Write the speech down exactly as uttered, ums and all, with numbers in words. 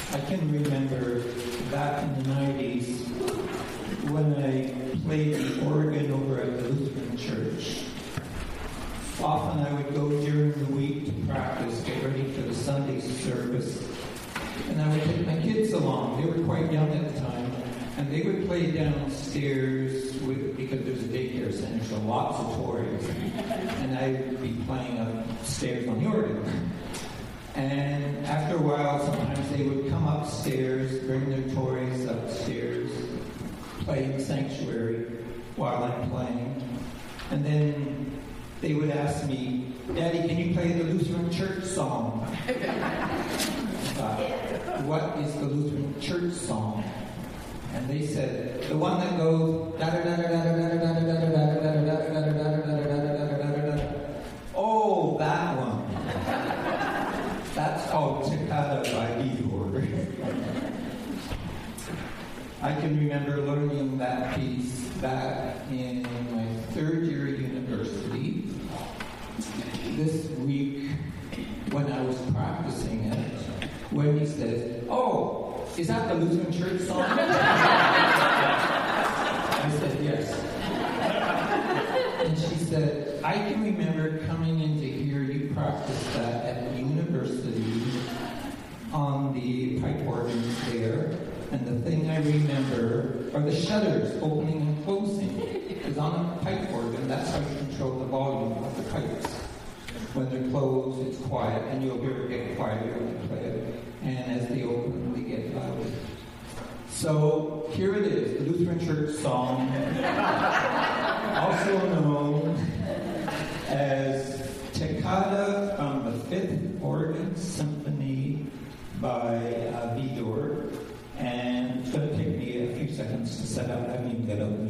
I can remember back in the nineties when I played the organ over at the Lutheran Church. Often I would go during the week to practice, get ready for the Sunday service, and I would take my kids along. They were quite young at the time, and they would play downstairs with, because there's a daycare center, so lots of toys, and I would be playing upstairs on the organ. And after a while, sometimes they would come upstairs, bring their toys upstairs, play in the sanctuary while I'm playing. And then they would ask me, "Daddy, can you play the Lutheran Church song?" uh, what is the Lutheran Church song? And they said, the one that goes da da da da da da da da da da da da da da. Oh, that one. That's called Toccata by Igor. I can remember learning that piece back in my third year at university. This week, when I was practicing it, Wendy says, "Oh, is that the Lutheran Church song?" I said, "Yes." And she said, "I can remember coming in to hear you practice that at the university on the pipe organs there. And the thing I remember are the shutters opening and closing. Because on a pipe organ, that's how you control the volume of the pipes. When they're closed, it's quiet, and you'll hear it get quieter when you play it. And as they open, they get louder." So here it is, the Lutheran Church song, also known as Toccata from the Fifth Organ Symphony by uh, Vidor. And it's going to take me a few seconds to set up. I haven't even got out the